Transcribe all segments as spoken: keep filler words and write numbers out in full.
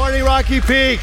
morning, Rocky Peak.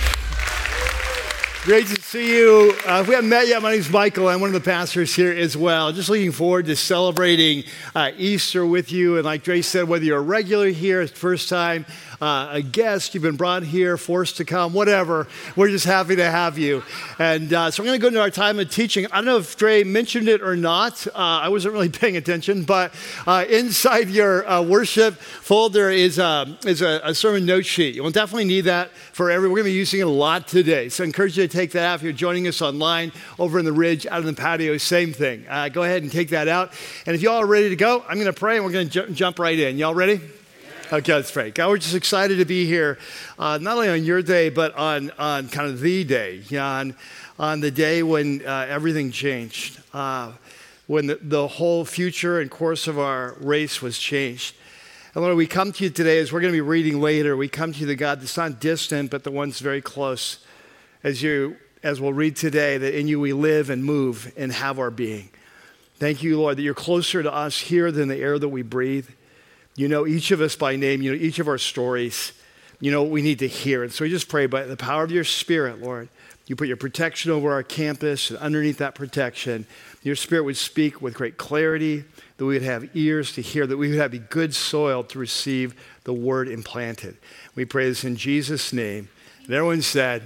Great to see you. Uh, if we haven't met yet, my name is Michael. I'm one of the pastors here as well. Just looking forward to celebrating uh, Easter with you. And like Dre said, whether you're a regular here, it's the first time, uh, a guest, you've been brought here, forced to come, whatever, we're just happy to have you. And uh, so we're going to go into our time of teaching. I don't know if Dre mentioned it or not. Uh, I wasn't really paying attention, but uh, inside your uh, worship folder is, uh, is a, a sermon note sheet. You'll definitely need that for everyone. We're going to be using it a lot today. So I encourage you to take that out. If you're joining us online, over in the ridge, out in the patio, same thing. Uh, go ahead and take that out. And if y'all are ready to go, I'm going to pray and we're going to ju- jump right in. Y'all ready? Okay, let's pray. God, we're just excited to be here, uh, not only on your day, but on, on kind of the day, on, on the day when uh, everything changed, uh, when the, the whole future and course of our race was changed. And Lord, we come to you today, as we're going to be reading later, we come to you, the God that's not distant, but the one that's very close. As you, as we'll read today, that in you we live and move and have our being. Thank you, Lord, that you're closer to us here than the air that we breathe. You know each of us by name. You know each of our stories. You know what we need to hear. And so we just pray by the power of your Spirit, Lord, you put your protection over our campus, and underneath that protection, your Spirit would speak with great clarity, that we would have ears to hear, that we would have a good soil to receive the word implanted. We pray this in Jesus' name. And everyone said,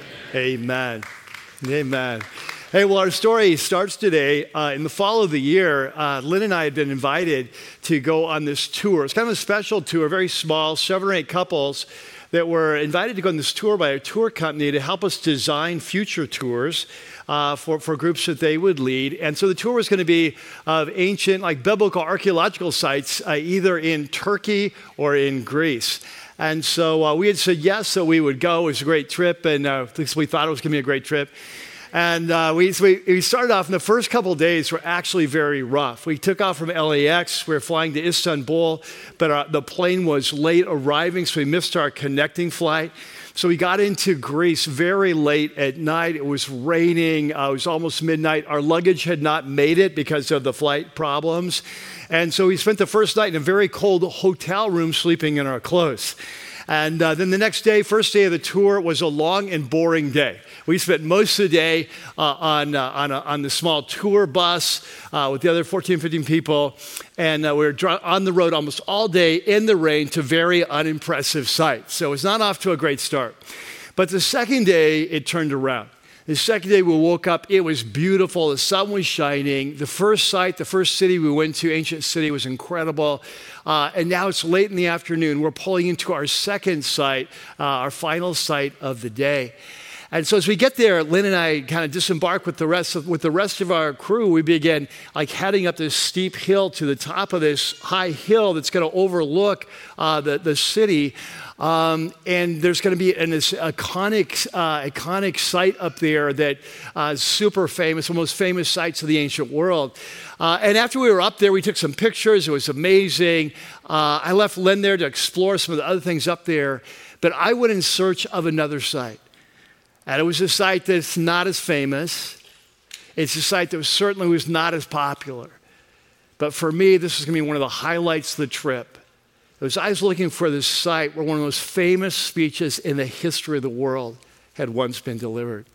Amen. Amen. Amen. Hey, well, our story starts today. Uh, in the fall of the year, uh, Lynn and I had been invited to go on this tour. It's kind of a special tour, very small, seven or eight couples that were invited to go on this tour by a tour company to help us design future tours uh, for, for groups that they would lead. And so the tour was going to be of ancient, like biblical archaeological sites, uh, either in Turkey or in Greece. And so uh, we had said yes, so we would go. It was a great trip, and uh, at least we thought it was going to be a great trip. And uh, we, so we, we started off, and the first couple of days were actually very rough. We took off from L A X. We were flying to Istanbul, but our, the plane was late arriving, so we missed our connecting flight. So we got into Greece very late at night. It was raining. Uh, it was almost midnight. Our luggage had not made it because of the flight problems. And so we spent the first night in a very cold hotel room sleeping in our clothes. And uh, then the next day, first day of the tour, was a long and boring day. We spent most of the day uh, on, uh, on, a, on the small tour bus uh, with the other fourteen, fifteen people. And uh, we were dr- on the road almost all day in the rain to very unimpressive sights. So it was not off to a great start. But the second day, it turned around. The second day we woke up, it was beautiful. The sun was shining. The first site, the first city we went to, ancient city, was incredible. Uh, and now it's late in the afternoon. We're pulling into our second site, uh, our final site of the day. And so as we get there, Lynn and I kind of disembark with the rest of with the rest of our crew. We begin like heading up this steep hill to the top of this high hill that's going to overlook uh, the the city. Um, and there's going to be an this iconic uh, iconic site up there that uh, is super famous, one of the most famous sites of the ancient world. Uh, and after we were up there, we took some pictures. It was amazing. Uh, I left Lynn there to explore some of the other things up there, but I went in search of another site. And it was a site that's not as famous. It's a site that was certainly was not as popular. But for me, this is going to be one of the highlights of the trip. As I was looking for this site where one of the most famous speeches in the history of the world had once been delivered.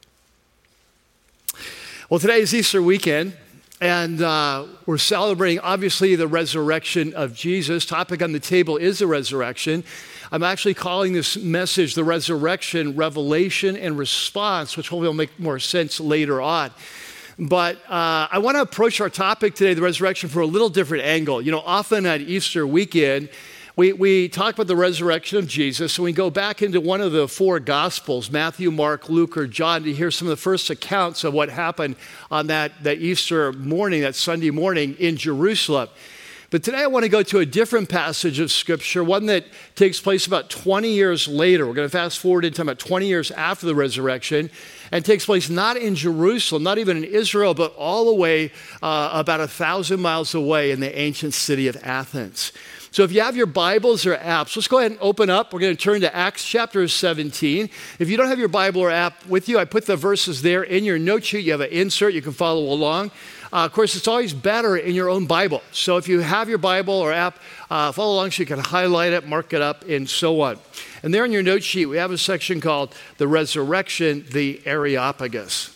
Well, today is Easter weekend, and uh, we're celebrating, obviously, the resurrection of Jesus. Topic on the table is the resurrection. I'm actually calling this message the resurrection, revelation, and response, which hopefully will make more sense later on. But uh, I want to approach our topic today, the resurrection, from a little different angle. You know, often at Easter weekend, we, we talk about the resurrection of Jesus, and we go back into one of the four Gospels, Matthew, Mark, Luke, or John, to hear some of the first accounts of what happened on that, that Easter morning, that Sunday morning in Jerusalem. But today I want to go to a different passage of Scripture, one that takes place about twenty years later. We're going to fast forward into about twenty years after the resurrection, and takes place not in Jerusalem, not even in Israel, but all the way uh, about a thousand miles away in the ancient city of Athens. So if you have your Bibles or apps, let's go ahead and open up. We're going to turn to Acts chapter seventeen. If you don't have your Bible or app with you, I put the verses there in your note sheet. You have an insert. You can follow along. Uh, of course, it's always better in your own Bible. So if you have your Bible or app, uh, follow along so you can highlight it, mark it up, and so on. And there in your note sheet, we have a section called The Resurrection, the Areopagus.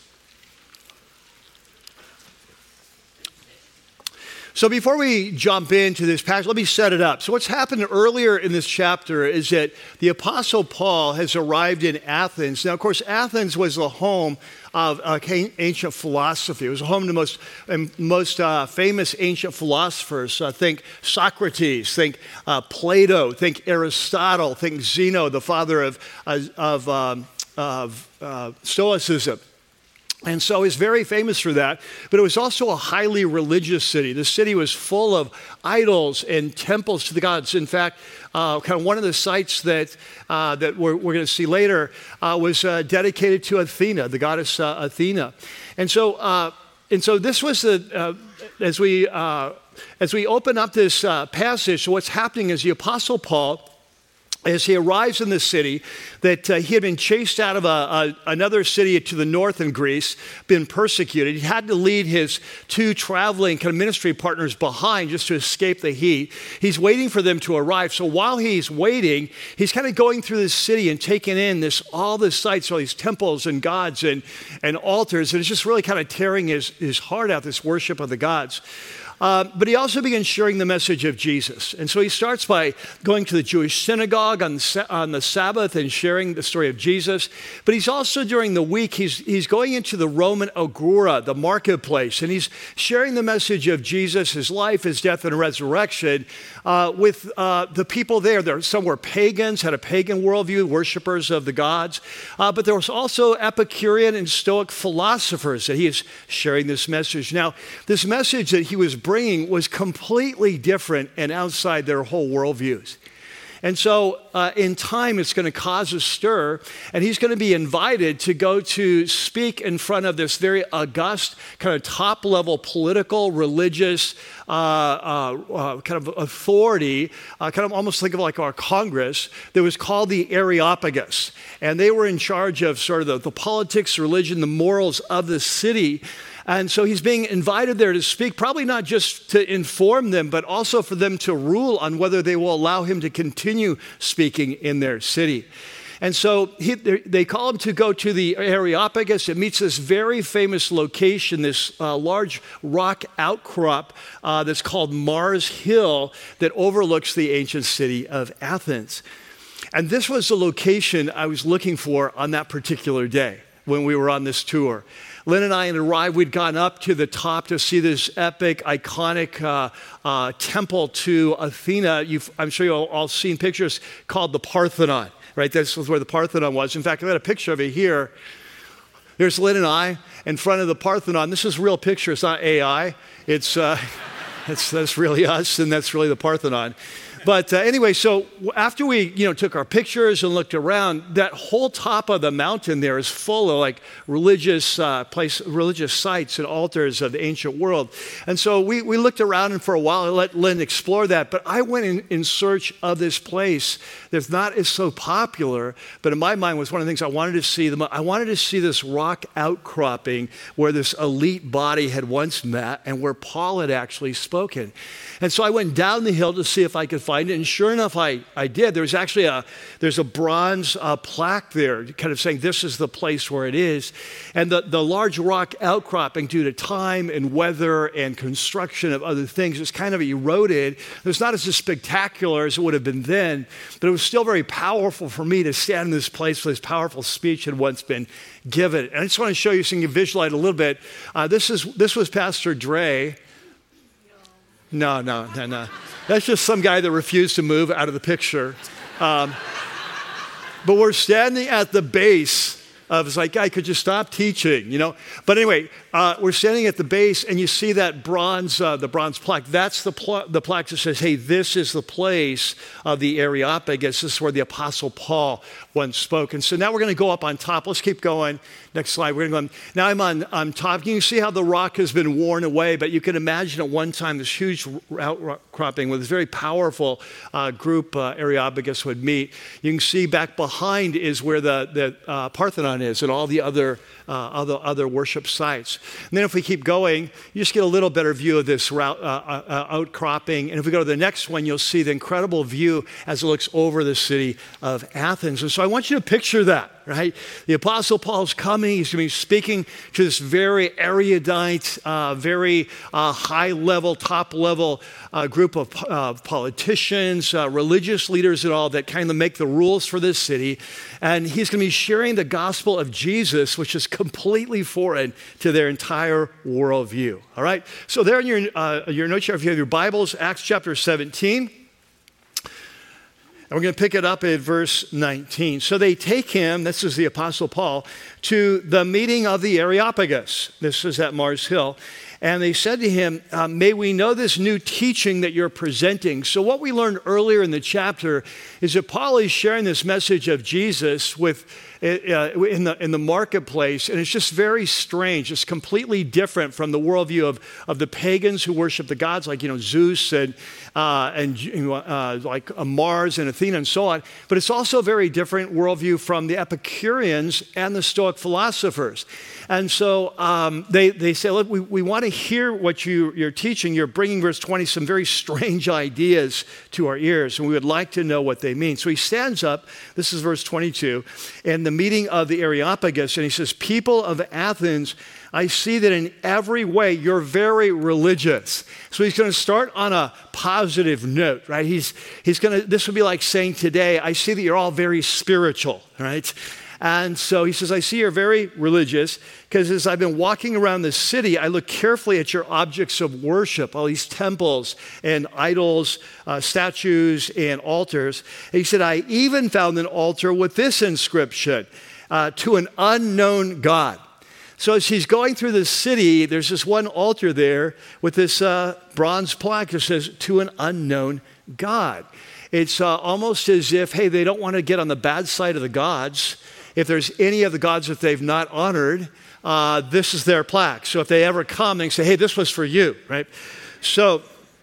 So before we jump into this passage, let me set it up. So what's happened earlier in this chapter is that the Apostle Paul has arrived in Athens. Now, of course, Athens was the home of uh, ancient philosophy. It was home to the most, um, most uh, famous ancient philosophers. Uh, think Socrates, think uh, Plato, think Aristotle, think Zeno, the father of, uh, of, um, of uh, Stoicism. And so it's very famous for that, but it was also a highly religious city. The city was full of idols and temples to the gods. In fact, uh, kind of one of the sites that uh, that we're, we're going to see later uh, was uh, dedicated to Athena, the goddess uh, Athena. And so, uh, and so this was the uh, as we uh, as we open up this uh, passage. So what's happening is the Apostle Paul, as he arrives in the city, that uh, he had been chased out of a, a, another city to the north in Greece, been persecuted. He had to lead his two traveling kind of ministry partners behind just to escape the heat. He's waiting for them to arrive. So while he's waiting, he's kind of going through this city and taking in this all the sights, all these temples and gods and, and altars. And it's just really kind of tearing his, his heart out, this worship of the gods. Uh, but he also begins sharing the message of Jesus. And so he starts by going to the Jewish synagogue on the, on the Sabbath and sharing the story of Jesus. But he's also, during the week, he's, he's going into the Roman Agora, the marketplace, and he's sharing the message of Jesus, his life, his death, and resurrection uh, with uh, the people there. There. Some were pagans, had a pagan worldview, worshipers of the gods. Uh, but there was also Epicurean and Stoic philosophers that he is sharing this message. Now, this message that he was bringing was completely different and outside their whole worldviews. And so uh, in time, it's going to cause a stir, and he's going to be invited to go to speak in front of this very august, kind of top-level political, religious uh, uh, uh, kind of authority, uh, kind of almost think of like our Congress, that was called the Areopagus. And they were in charge of sort of the, the politics, religion, the morals of the city. And so he's being invited there to speak, probably not just to inform them, but also for them to rule on whether they will allow him to continue speaking in their city. And so he, they call him to go to the Areopagus. It meets this very famous location, this uh, large rock outcrop uh, that's called Mars Hill that overlooks the ancient city of Athens. And this was the location I was looking for on that particular day when we were on this tour. Lynn and I had arrived. We'd gone up to the top to see this epic, iconic uh, uh, temple to Athena. You've, I'm sure you've all seen pictures called the Parthenon, right? This was where the Parthenon was. In fact, I've got a picture of it here. There's Lynn and I in front of the Parthenon. This is a real picture. It's not A I. It's, uh, it's that's really us, and that's really the Parthenon. But uh, anyway, so after we, you know, took our pictures and looked around, that whole top of the mountain there is full of like religious uh, place, religious sites and altars of the ancient world. And so we, we looked around and for a while and let Lynn explore that. But I went in, in search of this place that's not as so popular, but in my mind was one of the things I wanted to see. The, I wanted to see this rock outcropping where this elite body had once met and where Paul had actually spoken. And so I went down the hill to see if I could find it. And sure enough, I, I did. There's actually a, there's a bronze uh, plaque there kind of saying this is the place where it is. And the, the large rock outcropping due to time and weather and construction of other things is kind of eroded. It was not as spectacular as it would have been then, but it was still very powerful for me to stand in this place where this powerful speech had once been given. And I just want to show you so you can visualize a little bit. Uh, this is this was Pastor Dre. No, no, no, no. That's just some guy that refused to move out of the picture. Um, but we're standing at the base of, it's like, guy, could you stop teaching, you know? But anyway, uh, we're standing at the base, and you see that bronze, uh, the bronze plaque. That's the, pl- the plaque that says, hey, this is the place of the Areopagus. This is where the Apostle Paul once spoke. And so now we're going to go up on top. Let's keep going. Next slide. We're going to go. Now I'm on, on top. You can see how the rock has been worn away, but you can imagine at one time this huge outcropping with this very powerful uh, group uh, Areopagus would meet. You can see back behind is where the, the uh, Parthenon is and all the other uh, other other worship sites. And then if we keep going, you just get a little better view of this route, uh, uh, outcropping. And if we go to the next one, you'll see the incredible view as it looks over the city of Athens. And so I want you to picture that, right? The Apostle Paul's coming. He's going to be speaking to this very erudite, uh, very uh, high-level, top-level uh, group of uh, politicians, uh, religious leaders and all that kind of make the rules for this city. And he's going to be sharing the gospel of Jesus, which is completely foreign to their entire worldview. All right? So there in your, uh, your notes here, if you have your Bibles, Acts chapter seventeen. And we're going to pick it up at verse nineteen. So they take him, this is the Apostle Paul, to the meeting of the Areopagus. This is at Mars Hill. And they said to him, uh, may we know this new teaching that you're presenting. So what we learned earlier in the chapter is that Paul is sharing this message of Jesus with uh, in the in the marketplace, and it's just very strange. It's completely different from the worldview of, of the pagans who worship the gods like, you know, Zeus and uh, and uh, like uh, Mars and Athena and so on. But it's also a very different worldview from the Epicureans and the Stoic philosophers. And so um, they, they say, look, we, we want to hear what you, you're teaching. You're bringing, verse twenty, some very strange ideas to our ears, and we would like to know what they mean. So he stands up, this is verse twenty-two, in the meeting of the Areopagus, and he says, people of Athens, I see that in every way you're very religious. So he's going to start on a positive note, right? He's, he's going to, this would be like saying today, I see that you're all very spiritual, right? And so he says, I see you're very religious because as I've been walking around the city, I look carefully at your objects of worship, all these temples and idols, uh, statues and altars. And he said, I even found an altar with this inscription, uh, to an unknown God. So as he's going through the city, there's this one altar there with this uh, bronze plaque that says, to an unknown God. It's uh, almost as if, hey, they don't want to get on the bad side of the gods. If there's any of the gods that they've not honored, uh, this is their plaque. So if they ever come, they can say, hey, this was for you, right? So,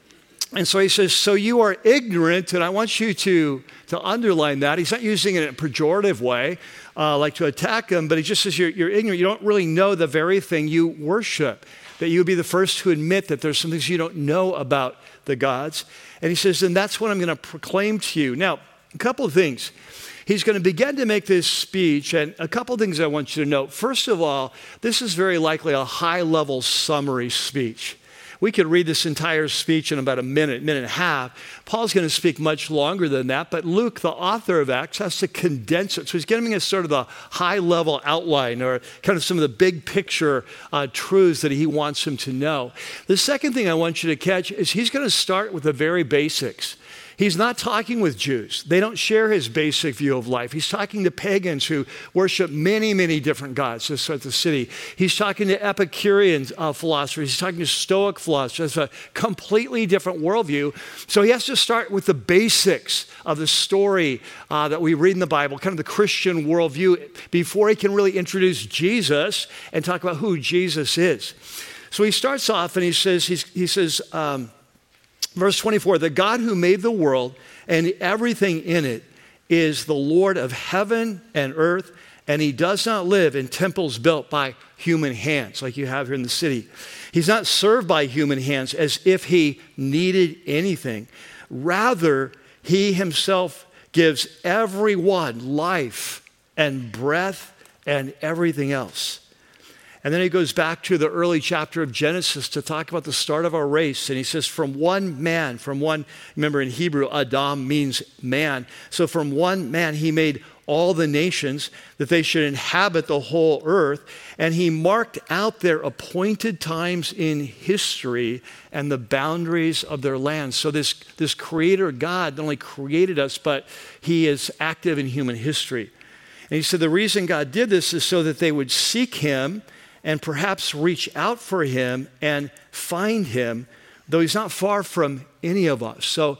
and so he says, so you are ignorant, and I want you to, to underline that. He's not using it in a pejorative way, uh, like to attack them, but he just says you're, you're ignorant. You don't really know the very thing you worship, that you would be the first to admit that there's some things you don't know about the gods. And he says, and that's what I'm going to proclaim to you. Now, a couple of things. He's going to begin to make this speech, and a couple of things I want you to note. First of all, this is very likely a high-level summary speech. We could read this entire speech in about a minute, minute and a half. Paul's going to speak much longer than that, but Luke, the author of Acts, has to condense it. So he's giving us sort of the high-level outline or kind of some of the big picture uh, truths that he wants him to know. The second thing I want you to catch is he's going to start with the very basics. He's not talking with Jews. They don't share his basic view of life. He's talking to pagans who worship many, many different gods just at the city. He's talking to Epicurean uh, philosophers. He's talking to Stoic philosophers. It's a completely different worldview. So he has to start with the basics of the story uh, that we read in the Bible, kind of the Christian worldview, before he can really introduce Jesus and talk about who Jesus is. So he starts off and he says, he's, he says, um, verse twenty-four, the God who made the world and everything in it is the Lord of heaven and earth, and he does not live in temples built by human hands like you have here in the city. He's not served by human hands as if he needed anything. Rather, he himself gives everyone life and breath and everything else. And then he goes back to the early chapter of Genesis to talk about the start of our race. And he says, from one man, from one, remember in Hebrew, Adam means man. So from one man, he made all the nations that they should inhabit the whole earth. And he marked out their appointed times in history and the boundaries of their land. So this, this creator God not only created us, but he is active in human history. And he said the reason God did this is so that they would seek him and perhaps reach out for him and find him, though he's not far from any of us. So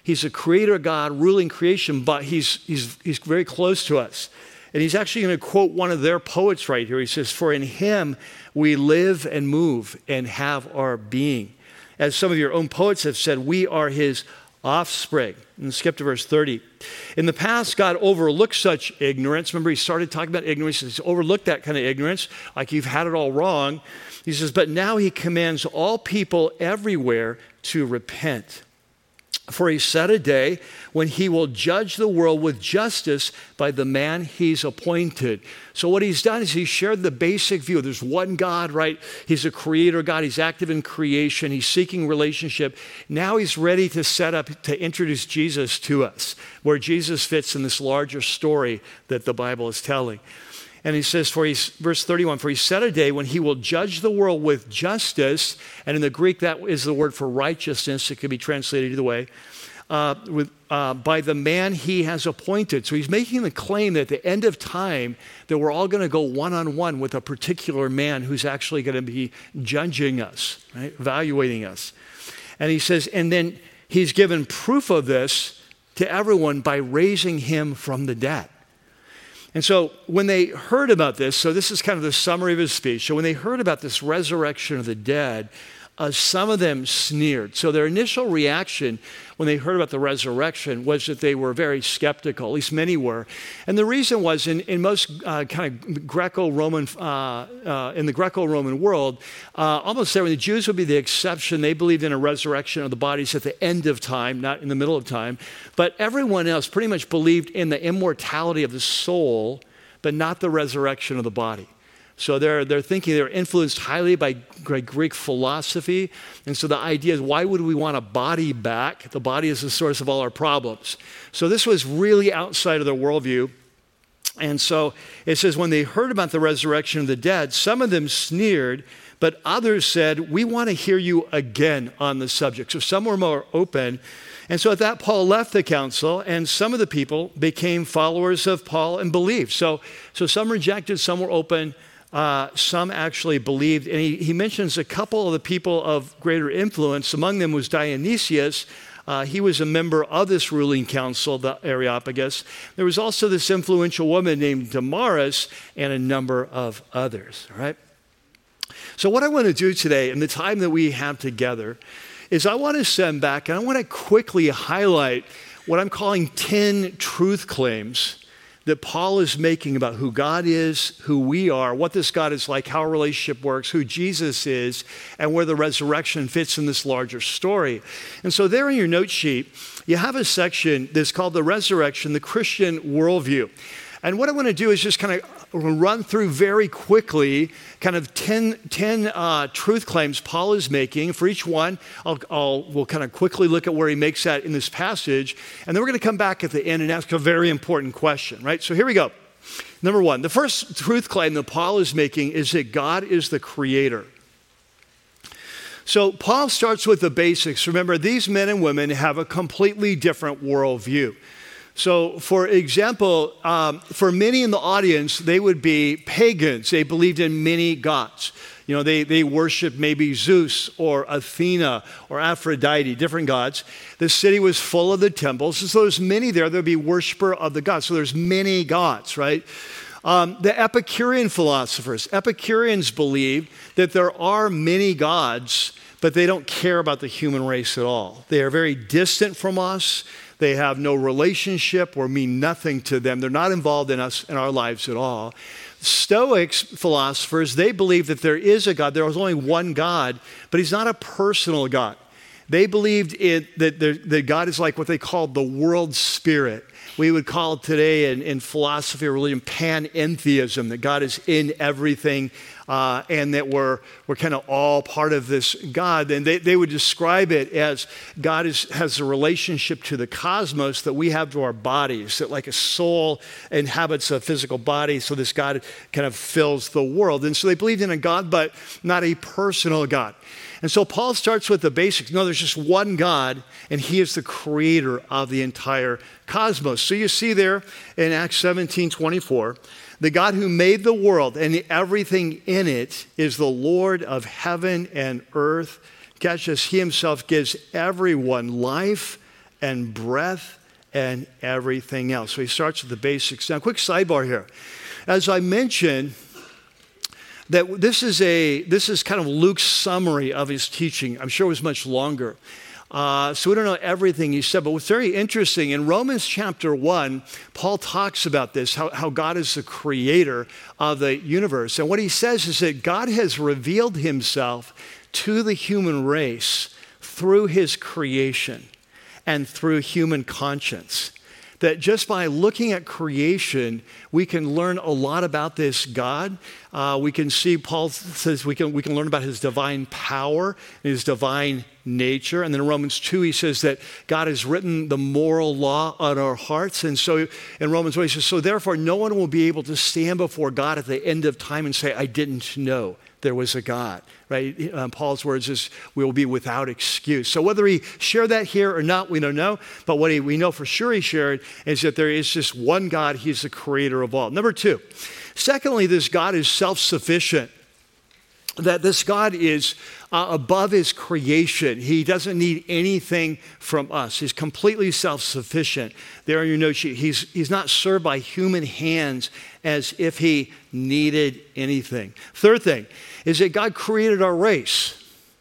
He's a creator God ruling creation, but he's, he's, he's very close to us. And he's actually going to quote one of their poets right here. He says, for in him we live and move and have our being. As some of your own poets have said, we are his offspring. And skip to verse thirty. In the past, God overlooked such ignorance. Remember, he started talking about ignorance. He's overlooked that kind of ignorance, like you've had it all wrong. He says, but now he commands all people everywhere to repent. For he set a day when he will judge the world with justice by the man he's appointed. So what he's done is he's shared the basic view. There's one God, right? He's a creator God. He's active in creation. He's seeking relationship. Now he's ready to set up, to introduce Jesus to us, where Jesus fits in this larger story that the Bible is telling. And he says, for he's, verse thirty-one, for he set a day when he will judge the world with justice. And in the Greek, that is the word for righteousness. It could be translated either way. Uh, with, uh, by the man he has appointed. So he's making the claim that at the end of time, that we're all going to go one-on-one with a particular man who's actually going to be judging us, right? Evaluating us. And he says, and then he's given proof of this to everyone by raising him from the dead. And so when they heard about this, so this is kind of the summary of his speech. So when they heard about this resurrection of the dead, uh, some of them sneered. So their initial reaction when they heard about the resurrection was that they were very skeptical, at least many were. And the reason was in, in most uh, kind of Greco-Roman, uh, uh, in the Greco-Roman world, uh, almost everyone, the Jews would be the exception. They believed in a resurrection of the bodies at the end of time, not in the middle of time. But everyone else pretty much believed in the immortality of the soul, but not the resurrection of the body. So they're, they're thinking, they're influenced highly by Greek philosophy. And so the idea is, why would we want a body back? The body is the source of all our problems. So this was really outside of their worldview. And so it says, when they heard about the resurrection of the dead, some of them sneered, but others said, we want to hear you again on the subject. So some were more open. And so at that, Paul left the council, and some of the people became followers of Paul and believed. So, so some rejected, some were open. Uh, some actually believed, and he, he mentions a couple of the people of greater influence. Among them was Dionysius. Uh, he was a member of this ruling council, the Areopagus. There was also this influential woman named Damaris and a number of others. All right. So what I want to do today, in the time that we have together, is I want to send back, and I want to quickly highlight what I'm calling ten truth claims that Paul is making about who God is, who we are, what this God is like, how our relationship works, who Jesus is, and where the resurrection fits in this larger story. And so there in your note sheet, you have a section that's called the resurrection, the Christian worldview. And what I want to do is just kind of run through very quickly kind of ten, ten uh, truth claims Paul is making. For each one, I'll, I'll, we'll kind of quickly look at where he makes that in this passage. And then we're going to come back at the end and ask a very important question, right? So here we go. Number one, the first truth claim that Paul is making is that God is the creator. So Paul starts with the basics. Remember, these men and women have a completely different worldview. So, for example, um, for many in the audience, they would be pagans. They believed in many gods. You know, they, they worshiped maybe Zeus or Athena or Aphrodite, different gods. The city was full of the temples. So there's many there. There'd be worshiper of the gods. So there's many gods, right? Um, the Epicurean philosophers, Epicureans believed that there are many gods, but they don't care about the human race at all. They are very distant from us. They have no relationship or mean nothing to them. They're not involved in us, in our lives at all. Stoics philosophers, they believe that there is a God. There is only one God, but he's not a personal God. They believed in, that, that God is like what they called the world spirit. We would call it today in, in philosophy or religion panentheism, that God is in everything uh, and that we're, we're kind of all part of this God. And they, they would describe it as God is, has a relationship to the cosmos that we have to our bodies, that like a soul inhabits a physical body, so this God kind of fills the world. And so they believed in a God, but not a personal God. And so Paul starts with the basics. No, there's just one God, and he is the creator of the entire cosmos. So you see there in Acts seventeen twenty-four, the God who made the world and everything in it is the Lord of heaven and earth. Catch this, he himself gives everyone life and breath and everything else. So he starts with the basics. Now, quick sidebar here. As I mentioned, that this is a this is kind of Luke's summary of his teaching. I'm sure it was much longer. Uh, so we don't know everything he said, but what's very interesting, in Romans chapter one, Paul talks about this, how, how God is the creator of the universe. And what he says is that God has revealed himself to the human race through his creation and through human conscience. That just by looking at creation, we can learn a lot about this God. Uh, we can see, Paul says, we can, we can learn about his divine power and his divine nature. And then in Romans two, he says that God has written the moral law on our hearts. And so in Romans one, he says, so therefore no one will be able to stand before God at the end of time and say, I didn't know there was a God, right? Um, Paul's words is, we will be without excuse. So whether he shared that here or not, we don't know. But what he, we know for sure he shared is that there is just one God. He's the creator of all. Number two, secondly, this God is self-sufficient. That this God is uh, above his creation. He doesn't need anything from us. He's completely self-sufficient. There on your note sheet, he's, he's not served by human hands as if he needed anything. Third thing is that God created our race.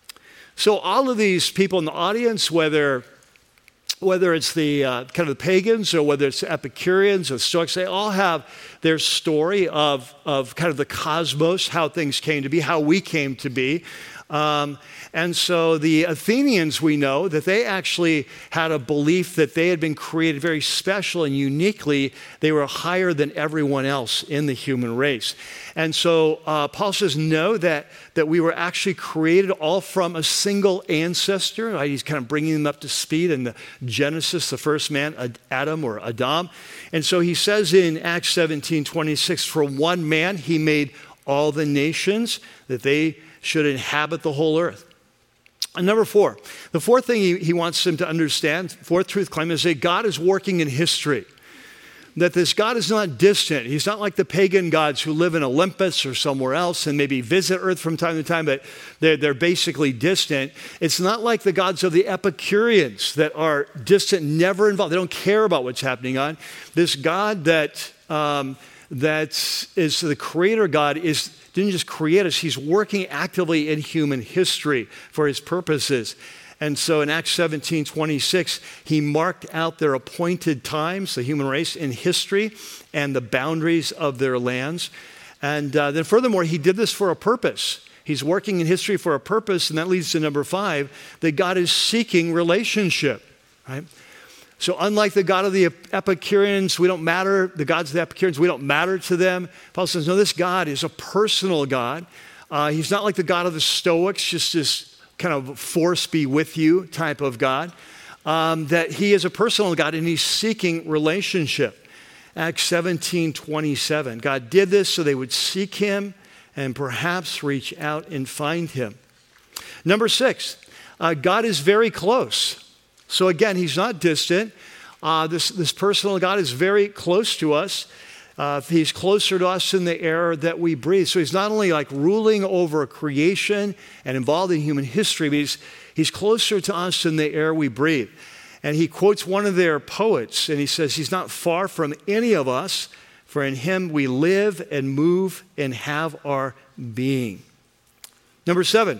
So all of these people in the audience, whether whether it's the uh, kind of the pagans or whether it's the Epicureans or Stoics, they all have their story of, of kind of the cosmos, how things came to be, how we came to be. Um, and so the Athenians, we know that they actually had a belief that they had been created very special and uniquely. They were higher than everyone else in the human race. And so uh, Paul says, no, that, that we were actually created all from a single ancestor. Right? He's kind of bringing them up to speed in the Genesis, the first man, Adam or Adam. And so he says in Acts seventeen twenty-six, for one man he made all the nations, that they should inhabit the whole earth. And number four, the fourth thing he, he wants them to understand, fourth truth claim, is that God is working in history. That this God is not distant. He's not like the pagan gods who live in Olympus or somewhere else and maybe visit earth from time to time, but they're, they're basically distant. It's not like the gods of the Epicureans that are distant, never involved. They don't care about what's happening on. This God that, um, that is the creator God is didn't just create us, he's working actively in human history for his purposes. And so in Acts seventeen twenty-six, he marked out their appointed times, the human race, in history and the boundaries of their lands. And uh, then furthermore, he did this for a purpose. He's working in history for a purpose, and that leads to number five, that God is seeking relationship, right? So unlike the God of the Epicureans, we don't matter, the gods of the Epicureans, we don't matter to them. Paul says, no, this God is a personal God. Uh, he's not like the God of the Stoics, just this kind of force be with you type of God. Um, that he is a personal God and he's seeking relationship. Acts seventeen twenty-seven. God did this so they would seek him and perhaps reach out and find him. Number six, uh, God is very close. So again, he's not distant. Uh, this, this personal God is very close to us. Uh, he's closer to us in the air that we breathe. So he's not only like ruling over creation and involved in human history, but he's, he's closer to us in the air we breathe. And he quotes one of their poets, and he says, he's not far from any of us, for in him we live and move and have our being. Number seven.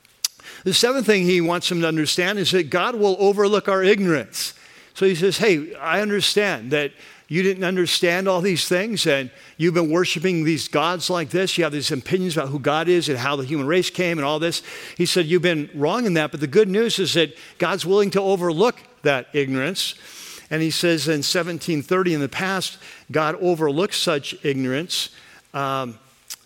The seventh thing he wants them to understand is that God will overlook our ignorance. So he says, hey, I understand that you didn't understand all these things and you've been worshiping these gods like this. You have these opinions about who God is and how the human race came and all this. He said, you've been wrong in that, but the good news is that God's willing to overlook that ignorance. And he says in seventeen thirty, in the past, God overlooked such ignorance. Um,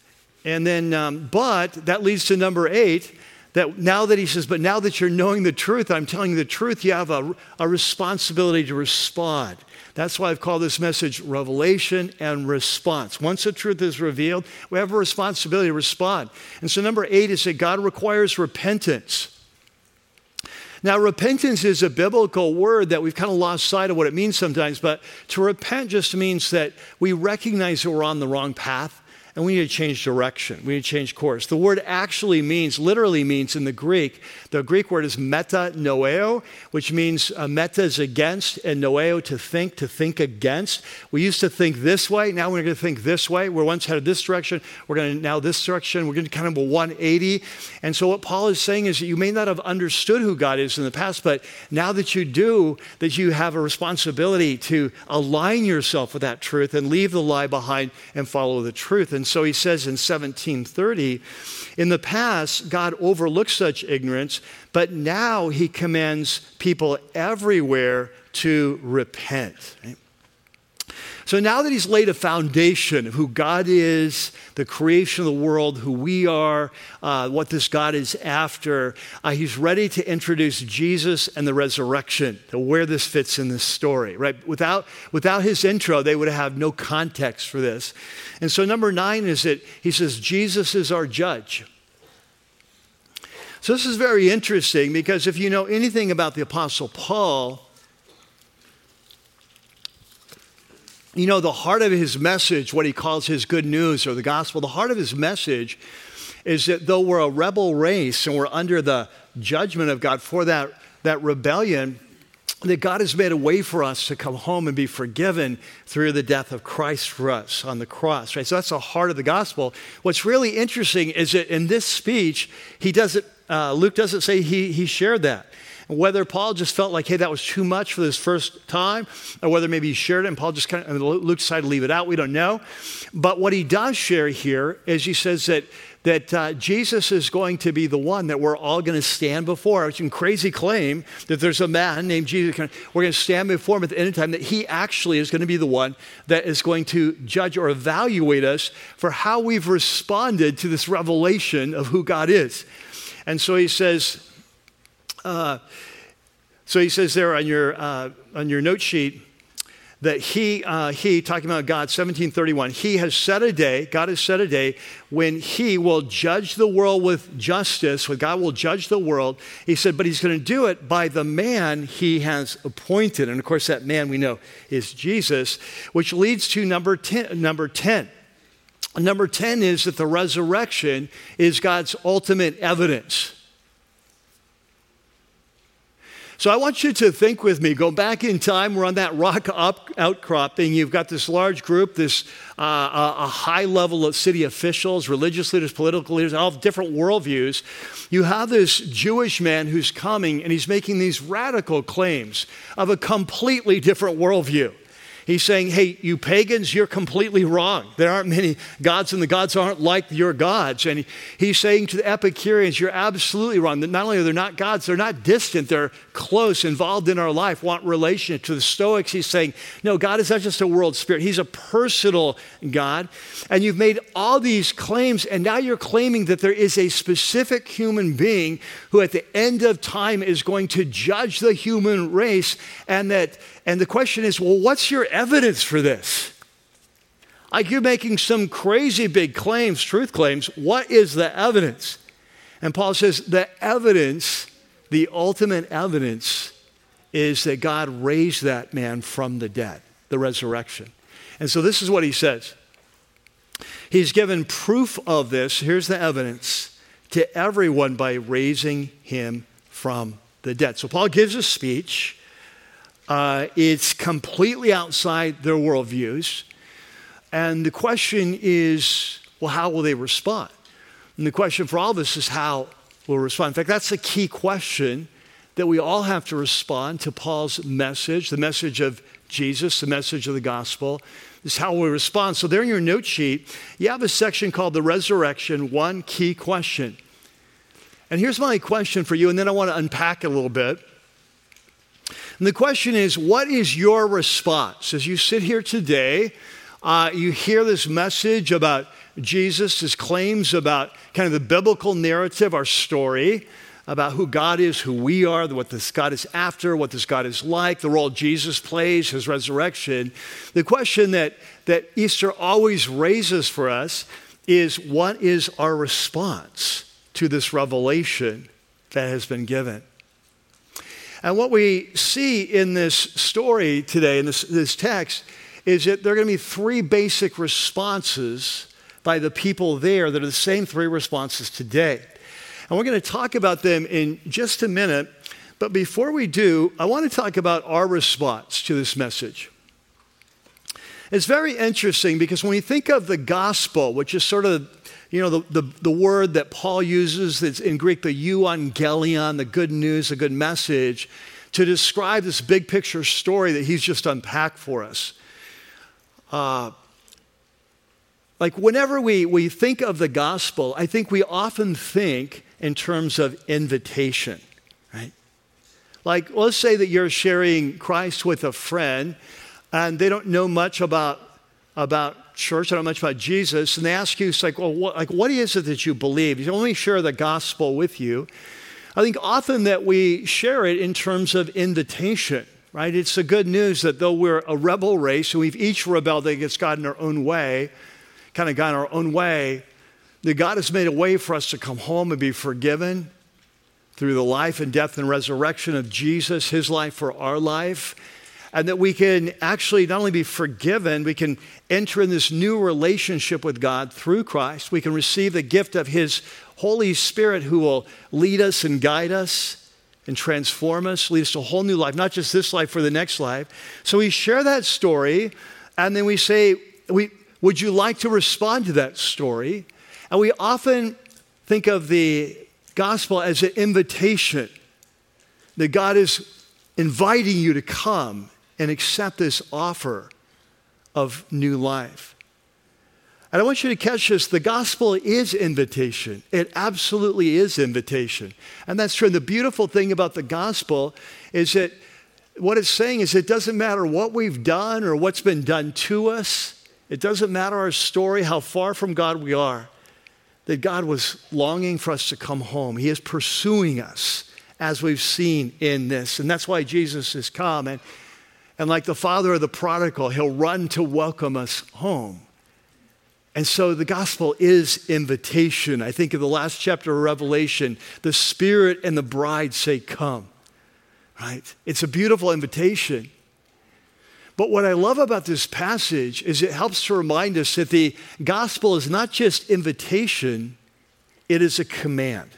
and then, um, but that leads to number eight, that now that he says, but now that you're knowing the truth, I'm telling you the truth, you have a, a responsibility to respond. That's why I've called this message Revelation and Response. Once the truth is revealed, we have a responsibility to respond. And so number eight is that God requires repentance. Now, repentance is a biblical word that we've kind of lost sight of what it means sometimes, but to repent just means that we recognize that we're on the wrong path and we need to change direction. We need to change course. The word actually means, literally means in the Greek, the Greek word is metanoeo, which means uh, meta is against and noeo to think, to think against. We used to think this way. Now we're going to think this way. We're once headed this direction. We're going to now this direction. We're going to kind of a one eighty. And so what Paul is saying is that you may not have understood who God is in the past, but now that you do, that you have a responsibility to align yourself with that truth and leave the lie behind and follow the truth. And so he says in seventeen thirty, in the past, God overlooked such ignorance, but now he commands people everywhere to repent. Right? So now that he's laid a foundation of who God is, the creation of the world, who we are, uh, what this God is after, uh, he's ready to introduce Jesus and the resurrection, to where this fits in this story, right? Without, without his intro, they would have no context for this. And so number nine is that he says, Jesus is our judge. So this is very interesting because if you know anything about the Apostle Paul, you know, the heart of his message, what he calls his good news or the gospel, the heart of his message is that though we're a rebel race and we're under the judgment of God for that, that rebellion, that God has made a way for us to come home and be forgiven through the death of Christ for us on the cross, right? So that's the heart of the gospel. What's really interesting is that in this speech, he doesn't, uh, Luke doesn't say he, he shared that. Whether Paul just felt like, hey, that was too much for this first time, or whether maybe he shared it and Paul just kind of, and Luke decided to leave it out, we don't know. But what he does share here is he says that, that uh, Jesus is going to be the one that we're all going to stand before. It's a crazy claim that there's a man named Jesus. We're going to stand before him at the end of time, that he actually is going to be the one that is going to judge or evaluate us for how we've responded to this revelation of who God is. And so he says, Uh, so he says there on your uh, on your note sheet that he uh, he talking about God, seventeen thirty-one. He has set a day. God has set a day when he will judge the world with justice. When God will judge the world, he said, but he's going to do it by the man he has appointed, and of course that man we know is Jesus, which leads to number ten. Number ten. Number ten is that the resurrection is God's ultimate evidence. So I want you to think with me, go back in time, we're on that rock up, outcropping. You've got this large group, this uh, a, a high level of city officials, religious leaders, political leaders, all different worldviews. You have this Jewish man who's coming and he's making these radical claims of a completely different worldview. He's saying, hey, you pagans, you're completely wrong. There aren't many gods, and the gods aren't like your gods. And he's saying to the Epicureans, you're absolutely wrong. That not only are they not gods, they're not distant, they're close, involved in our life, want relationship. To the Stoics, he's saying, no, God is not just a world spirit. He's a personal God. And you've made all these claims, and now you're claiming that there is a specific human being who at the end of time is going to judge the human race, and that And the question is, well, what's your evidence for this? Like you're making some crazy big claims, truth claims. What is the evidence? And Paul says the evidence, the ultimate evidence is that God raised that man from the dead, the resurrection. And so this is what he says. He's given proof of this, here's the evidence, to everyone by raising him from the dead. So Paul gives a speech. Uh, it's completely outside their worldviews. And the question is, well, how will they respond? And the question for all of us is how we'll respond. In fact, that's the key question that we all have to respond to Paul's message, the message of Jesus, the message of the gospel. This is how we respond. So there in your note sheet, you have a section called the resurrection, one key question. And here's my question for you, and then I want to unpack it a little bit. And the question is, what is your response? As you sit here today, uh, you hear this message about Jesus, his claims about kind of the biblical narrative, our story, about who God is, who we are, what this God is after, what this God is like, the role Jesus plays, his resurrection. The question that, that Easter always raises for us is, what is our response to this revelation that has been given? And what we see in this story today, in this, this text, is that there are going to be three basic responses by the people there that are the same three responses today. And we're going to talk about them in just a minute. But before we do, I want to talk about our response to this message. It's very interesting because when we think of the gospel, which is sort of, you know, the, the, the word that Paul uses, that's in Greek, the euangelion, the good news, the good message, to describe this big picture story that he's just unpacked for us. Uh, like whenever we, we think of the gospel, I think we often think in terms of invitation, right? Like, let's say that you're sharing Christ with a friend, and they don't know much about, about church, they don't know much about Jesus, and they ask you, it's like, well, what, like, what is it that you believe? You only share the gospel with you. I think often that we share it in terms of invitation, right? It's the good news that though we're a rebel race, and we've each rebelled against God in our own way, kind of gone our own way, that God has made a way for us to come home and be forgiven through the life and death and resurrection of Jesus, his life for our life. And that we can actually not only be forgiven, we can enter in this new relationship with God through Christ. We can receive the gift of his Holy Spirit who will lead us and guide us and transform us, lead us to a whole new life, not just this life, for the next life. So we share that story, and then we say, we, would you like to respond to that story? And we often think of the gospel as an invitation, that God is inviting you to come and accept this offer of new life. And I want you to catch this. The gospel is invitation. It absolutely is invitation. And that's true. And the beautiful thing about the gospel is that what it's saying is it doesn't matter what we've done or what's been done to us. It doesn't matter our story, how far from God we are, that God was longing for us to come home. He is pursuing us, as we've seen in this. And that's why Jesus has come. And, and like the father of the prodigal, he'll run to welcome us home. And so the gospel is invitation. I think of the last chapter of Revelation, the Spirit and the bride say, come, right? It's a beautiful invitation. But what I love about this passage is it helps to remind us that the gospel is not just invitation, it is a command.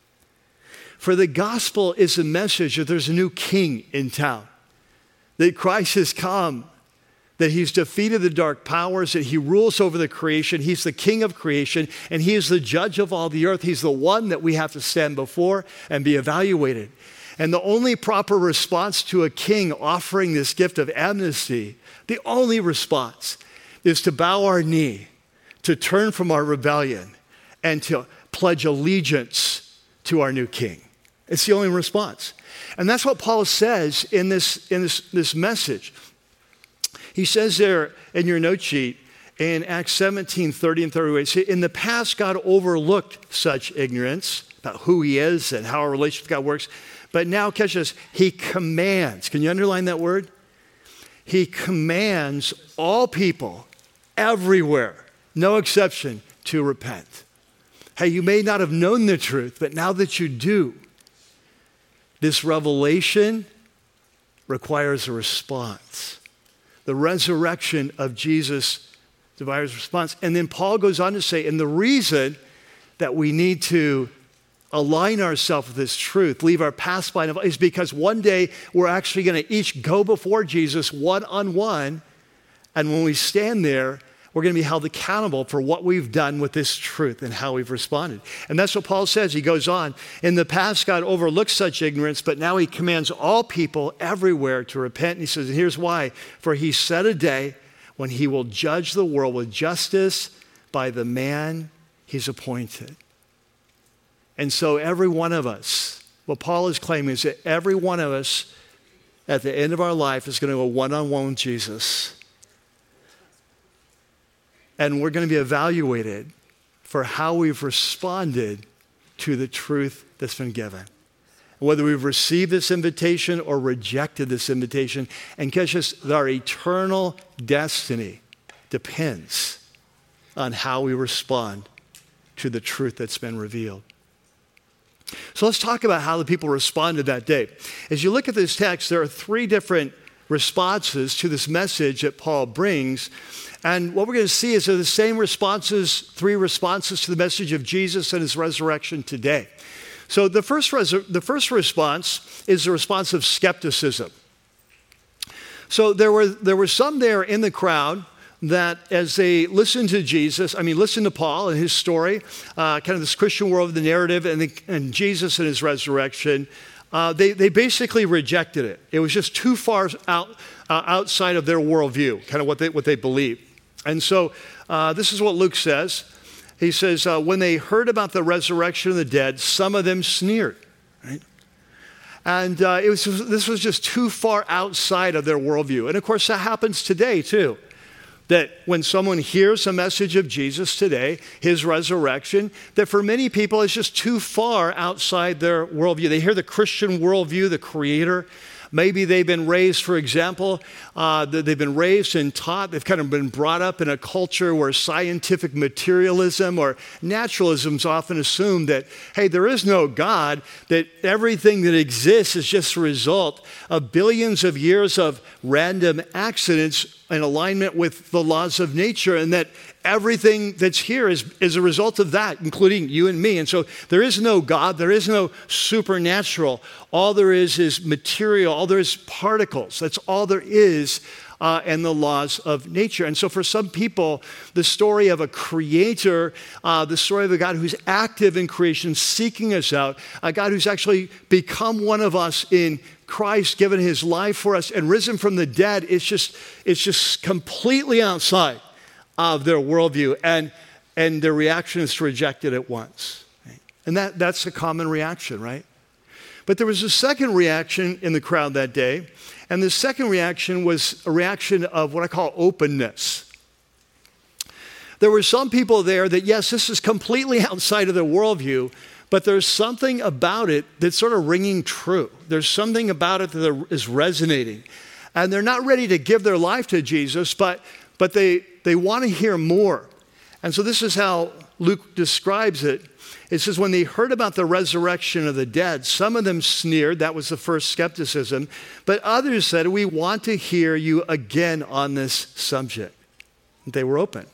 For the gospel is a message that there's a new king in town, that Christ has come, that he's defeated the dark powers, that he rules over the creation. He's the king of creation, and he is the judge of all the earth. He's the one that we have to stand before and be evaluated. And the only proper response to a king offering this gift of amnesty, the only response is to bow our knee, to turn from our rebellion, and to pledge allegiance to our new king. It's the only response. And that's what Paul says in this, in this, this message. He says there in your note sheet in Acts seventeen, thirty and thirty-eight, in the past God overlooked such ignorance about who he is and how our relationship with God works. But now, catch this, he commands. Can you underline that word? He commands all people everywhere, no exception, to repent. Hey, you may not have known the truth, but now that you do, this revelation requires a response. The resurrection of Jesus requires response. And then Paul goes on to say, and the reason that we need to align ourselves with this truth, leave our past behind, is because one day we're actually going to each go before Jesus one-on-one, and when we stand there, we're going to be held accountable for what we've done with this truth and how we've responded. And that's what Paul says. He goes on, in the past God overlooked such ignorance, but now he commands all people everywhere to repent. And he says, and here's why. For he set a day when he will judge the world with justice by the man he's appointed. And so every one of us, what Paul is claiming is that every one of us at the end of our life is going to go one-on-one with Jesus. And we're going to be evaluated for how we've responded to the truth that's been given. Whether we've received this invitation or rejected this invitation. And catch this, our eternal destiny depends on how we respond to the truth that's been revealed. So let's talk about how the people responded that day. As you look at this text, there are three different responses to this message that Paul brings. And what we're going to see is they're the same responses, three responses to the message of Jesus and his resurrection today. So the first, res- the first response is the response of skepticism. So there were, there were some there in the crowd that as they listened to Jesus, I mean, listened to Paul and his story, uh, kind of this Christian world, the narrative, and, the, and Jesus and his resurrection, uh, they, they basically rejected it. It was just too far out, uh, outside of their worldview, kind of what they, what they believed. And so uh, this is what Luke says. He says, uh, when they heard about the resurrection of the dead, some of them sneered, right? And uh, it was, this was just too far outside of their worldview. And of course, that happens today too. That when someone hears a message of Jesus today, his resurrection, that for many people it's just too far outside their worldview. They hear the Christian worldview, the Creator. Maybe they've been raised, for example, uh, they've been raised and taught, they've kind of been brought up in a culture where scientific materialism or naturalism is often assumed that, hey, there is no God, that everything that exists is just a result of billions of years of random accidents in alignment with the laws of nature, and that everything that's here is, is a result of that, including you and me. And so there is no God, there is no supernatural. All there is is material, all there is particles. That's all there is uh, and the laws of nature. And so for some people, the story of a creator, uh, the story of a God who's active in creation, seeking us out, a God who's actually become one of us in Christ, given his life for us and risen from the dead, it's just, it's just completely outside of their worldview, and, and their reaction is to reject it at once. Right? And that, that's a common reaction, right? But there was a second reaction in the crowd that day, and the second reaction was a reaction of what I call openness. There were some people there that, yes, this is completely outside of their worldview, but there's something about it that's sort of ringing true. There's something about it that is resonating. And they're not ready to give their life to Jesus, but, but they, they want to hear more. And so this is how Luke describes it. It says, when they heard about the resurrection of the dead, some of them sneered. That was the first skepticism. But others said, we want to hear you again on this subject. They were open.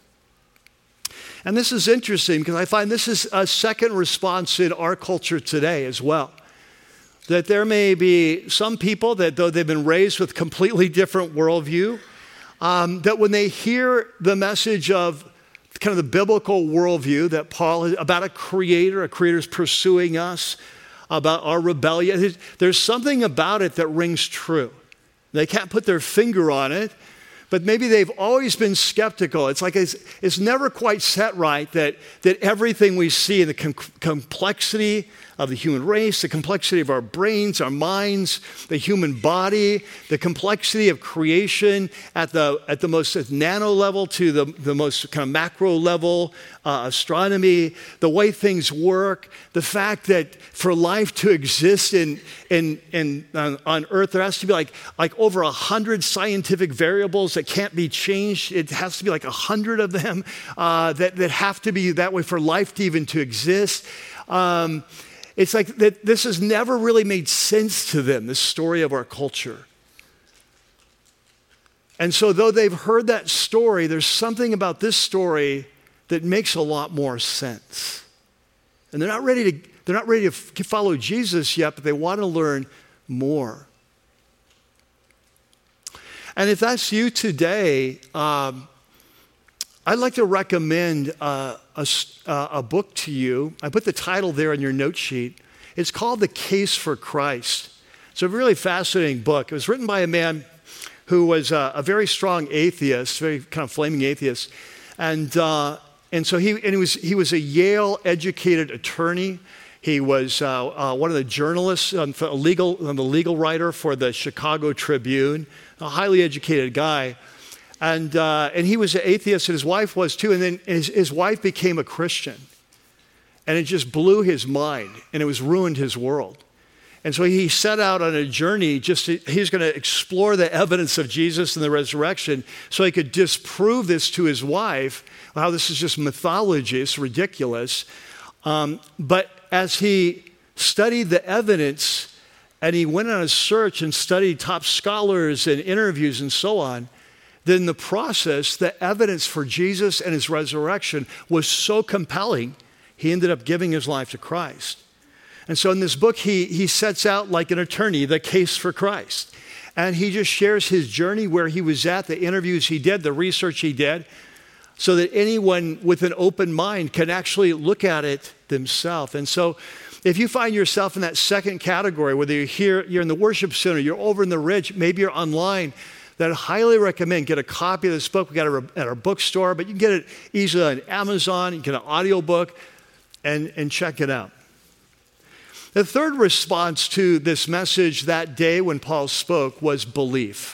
And this is interesting because I find this is a second response in our culture today as well. That there may be some people that, though they've been raised with completely different worldview, um, that when they hear the message of kind of the biblical worldview that Paul, about a creator, a creator's pursuing us, about our rebellion, there's something about it that rings true. They can't put their finger on it, but maybe they've always been skeptical. It's like it's, it's never quite set right that, that everything we see in the com- complexity of the human race, the complexity of our brains, our minds, the human body, the complexity of creation at the, at the most nano level to the, the most kind of macro level, uh, astronomy, the way things work, the fact that for life to exist in, in, in, on, on Earth, there has to be like, like over a hundred scientific variables that can't be changed. It has to be like a hundred of them uh, that, that have to be that way for life to even to exist. Um, It's like that this has never really made sense to them, this story of our culture. And so though they've heard that story, there's something about this story that makes a lot more sense. And they're not ready to, they're not ready to follow Jesus yet, but they want to learn more. And if that's you today, um, I'd like to recommend uh, a, uh, a book to you. I put the title there on your note sheet. It's called The Case for Christ. It's a really fascinating book. It was written by a man who was a, a very strong atheist, very kind of flaming atheist. And, uh, and so he, and he, was, he was a Yale-educated attorney. He was uh, uh, one of the journalists, um, a legal, um, the legal writer for the Chicago Tribune, a highly educated guy. And, uh, and he was an atheist, and his wife was too. And then his, his wife became a Christian. And it just blew his mind, and it was ruined his world. And so he set out on a journey just to, he's going to explore the evidence of Jesus and the resurrection so he could disprove this to his wife, how this is just mythology, it's ridiculous. Um, but as he studied the evidence and he went on a search and studied top scholars and interviews and so on, then in the process, the evidence for Jesus and his resurrection was so compelling, he ended up giving his life to Christ. And so in this book, he, he sets out like an attorney, the case for Christ. And he just shares his journey, where he was at, the interviews he did, the research he did, so that anyone with an open mind can actually look at it themselves. And so if you find yourself in that second category, whether you're here, you're in the worship center, you're over in the Ridge, maybe you're online, then I highly recommend get a copy of this book. We got it at our bookstore, but you can get it easily on Amazon. You can get an audio book and, and check it out. The third response to this message that day when Paul spoke was belief.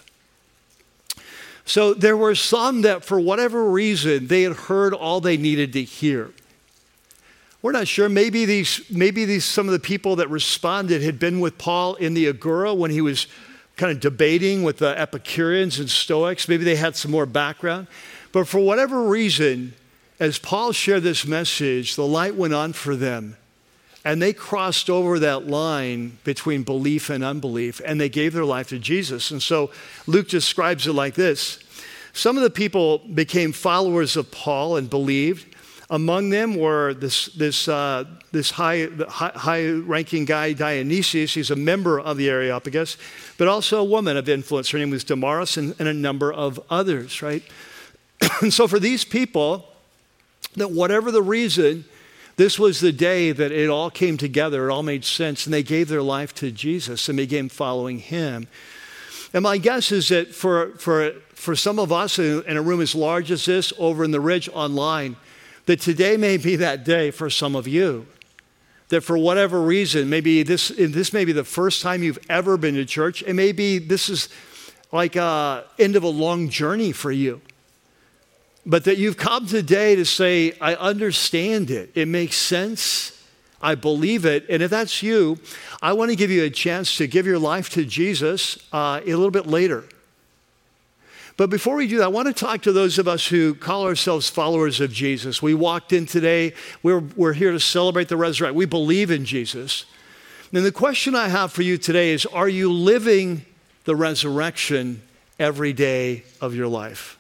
So there were some that for whatever reason, they had heard all they needed to hear. We're not sure. Maybe these, maybe these, some of the people that responded had been with Paul in the Agora when he was kind of debating with the Epicureans and Stoics. Maybe they had some more background. But for whatever reason, as Paul shared this message, the light went on for them. And they crossed over that line between belief and unbelief, and they gave their life to Jesus. And so Luke describes it like this. Some of the people became followers of Paul and believed. Among them were this, this, uh, this high, high, high-ranking guy, Dionysius. He's a member of the Areopagus, but also a woman of influence. Her name was Damaris, and, and a number of others, right? And so for these people, that whatever the reason, this was the day that it all came together, it all made sense, and they gave their life to Jesus and began following him. And my guess is that for, for, for some of us in, in a room as large as this, over in the Ridge online, that today may be that day for some of you. That for whatever reason, maybe this, this may be the first time you've ever been to church, and maybe this is like a end of a long journey for you. But that you've come today to say, I understand it. It makes sense. I believe it. And if that's you, I want to give you a chance to give your life to Jesus uh, a little bit later. But before we do that, I want to talk to those of us who call ourselves followers of Jesus. We walked in today. We're, we're here to celebrate the resurrection. We believe in Jesus. And the question I have for you today is, are you living the resurrection every day of your life?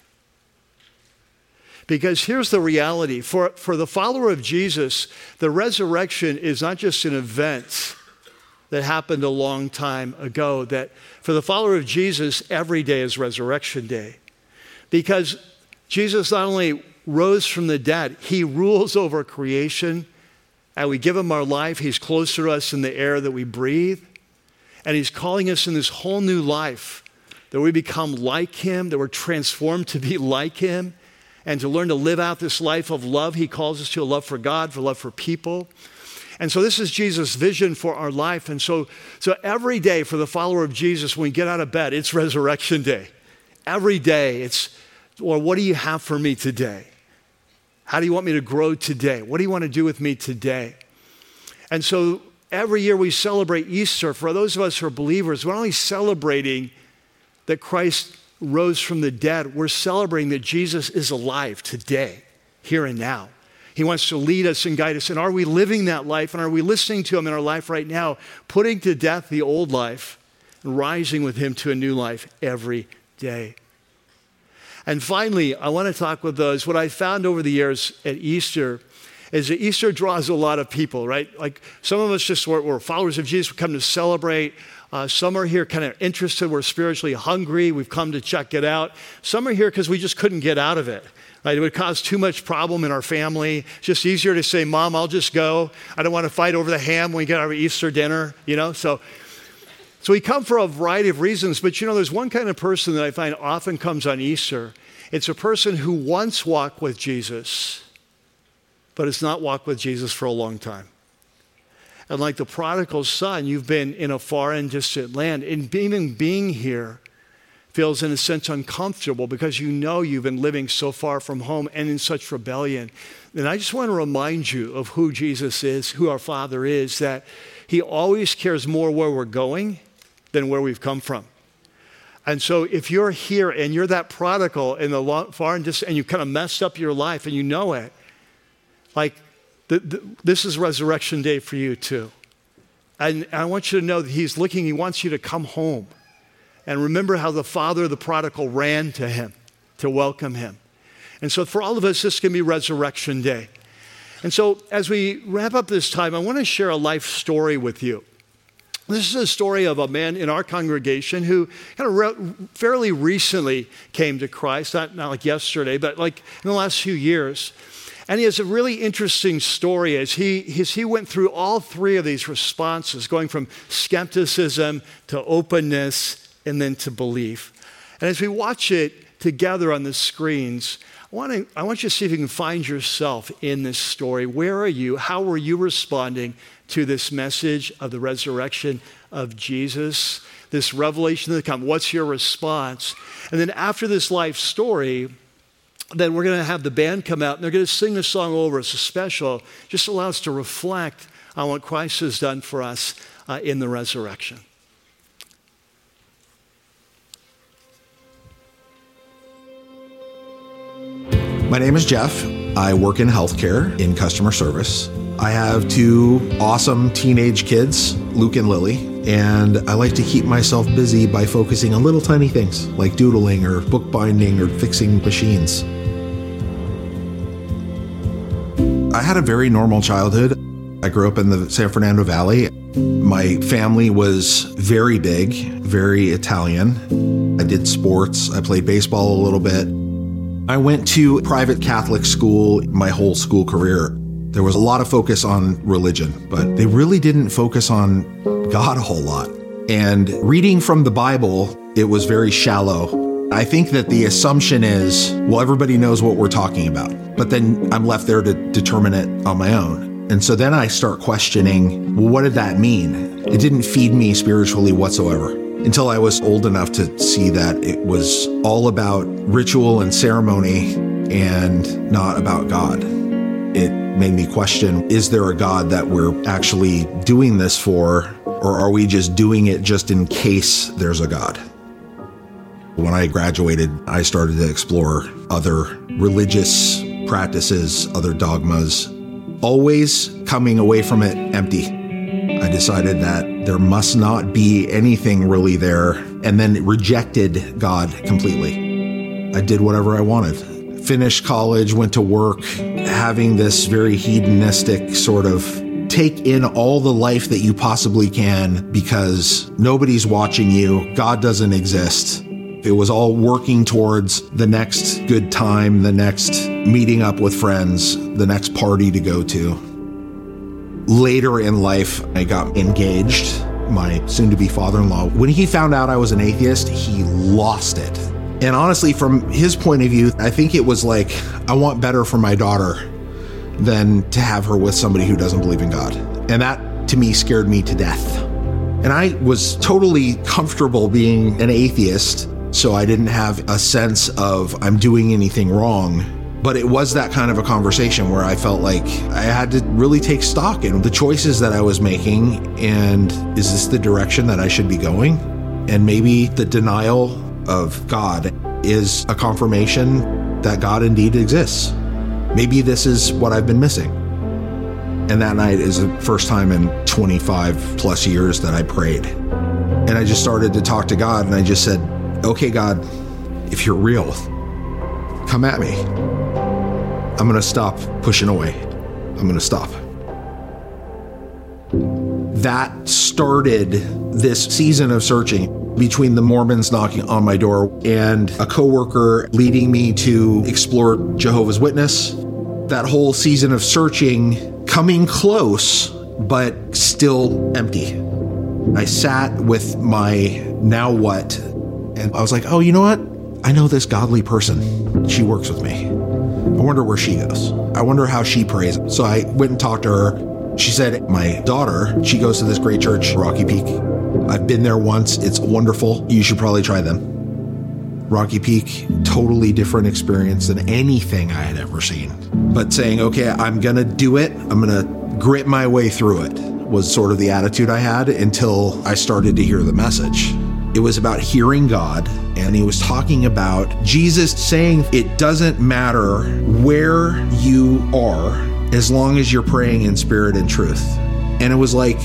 Because here's the reality. For, for the follower of Jesus, the resurrection is not just an event that happened a long time ago. That for the follower of Jesus, every day is resurrection day. Because Jesus not only rose from the dead, he rules over creation. And we give him our life. He's closer to us in the air that we breathe. And he's calling us in this whole new life, that we become like him, that we're transformed to be like him, and to learn to live out this life of love. He calls us to a love for God, for love for people. And so this is Jesus' vision for our life. And so, so every day for the follower of Jesus, when we get out of bed, it's resurrection day. Every day it's, well, what do you have for me today? How do you want me to grow today? What do you want to do with me today? And so every year we celebrate Easter. For those of us who are believers, we're not only celebrating that Christ rose from the dead, we're celebrating that Jesus is alive today, here and now. He wants to lead us and guide us. And are we living that life? And are we listening to him in our life right now, putting to death the old life and rising with him to a new life every day? And finally, I want to talk with those. What I found over the years at Easter is that Easter draws a lot of people, right? Like some of us just were, we're followers of Jesus. We come to celebrate. Uh, some are here kind of interested. We're spiritually hungry. We've come to check it out. Some are here because we just couldn't get out of it. Right? It would cause too much problem in our family. It's just easier to say, Mom, I'll just go. I don't want to fight over the ham when we get our Easter dinner, you know? So, so we come for a variety of reasons. But, you know, there's one kind of person that I find often comes on Easter. It's a person who once walked with Jesus, but has not walked with Jesus for a long time. And like the prodigal son, you've been in a far and distant land. And even being here feels in a sense uncomfortable because you know you've been living so far from home and in such rebellion. And I just want to remind you of who Jesus is, who our Father is, that he always cares more where we're going than where we've come from. And so if you're here and you're that prodigal in the long, far and distant, and you kind of messed up your life and you know it, like, The, the, this is resurrection day for you too. And I want you to know that he's looking, he wants you to come home. And remember how the father of the prodigal ran to him to welcome him. And so for all of us, this can be Resurrection Day. And so as we wrap up this time, I want to share a life story with you. This is a story of a man in our congregation who kind of re- fairly recently came to Christ, not, not like yesterday, but like in the last few years. And he has a really interesting story as he, as he went through all three of these responses, going from skepticism to openness and then to belief. And as we watch it together on the screens, I want, to, I want you to see if you can find yourself in this story. Where are you? How are you responding to this message of the resurrection of Jesus, this revelation of the come? What's your response? And then after this life story, then we're going to have the band come out and they're going to sing the song over. It's a special, just allow us to reflect on what Christ has done for us uh, in the resurrection. My name is Jeff. I work in healthcare in customer service. I have two awesome teenage kids, Luke and Lily, and I like to keep myself busy by focusing on little tiny things like doodling or bookbinding or fixing machines. I had a very normal childhood. I grew up in the San Fernando Valley. My family was very big, very Italian. I did sports. I played baseball a little bit. I went to private Catholic school my whole school career. There was a lot of focus on religion, but they really didn't focus on God a whole lot. And reading from the Bible, it was very shallow. I think that the assumption is, well, everybody knows what we're talking about, but then I'm left there to determine it on my own. And so then I start questioning, well, what did that mean? It didn't feed me spiritually whatsoever. Until I was old enough to see that it was all about ritual and ceremony and not about God. It made me question, is there a God that we're actually doing this for, or are we just doing it just in case there's a God? When I graduated, I started to explore other religious practices, other dogmas, always coming away from it empty. I decided that there must not be anything really there, and then rejected God completely. I did whatever I wanted. Finished college, went to work, having this very hedonistic sort of take in all the life that you possibly can because nobody's watching you. God doesn't exist. It was all working towards the next good time, the next meeting up with friends, the next party to go to. Later in life, I got engaged. My soon-to-be father-in-law, when he found out I was an atheist, he lost it. And honestly, from his point of view, I think it was like, I want better for my daughter than to have her with somebody who doesn't believe in God. And that, to me, scared me to death. And I was totally comfortable being an atheist, so I didn't have a sense of I'm doing anything wrong. But it was that kind of a conversation where I felt like I had to really take stock in the choices that I was making. And is this the direction that I should be going? And maybe the denial of God is a confirmation that God indeed exists. Maybe this is what I've been missing. And that night is the first time in twenty-five plus years that I prayed. And I just started to talk to God and I just said, okay, God, if you're real, come at me. I'm going to stop pushing away. I'm going to stop. That started this season of searching between the Mormons knocking on my door and a coworker leading me to explore Jehovah's Witness. That whole season of searching, coming close, but still empty. I sat with my now what, and I was like, oh, you know what? I know this godly person. She works with me. I wonder where she goes. I wonder how she prays. So I went and talked to her. She said, my daughter, she goes to this great church, Rocky Peak. I've been there once. It's wonderful. You should probably try them. Rocky Peak, totally different experience than anything I had ever seen. But saying, okay, I'm going to do it. I'm going to grit my way through it was sort of the attitude I had until I started to hear the message. It was about hearing God, and he was talking about Jesus saying it doesn't matter where you are as long as you're praying in spirit and truth. And it was like,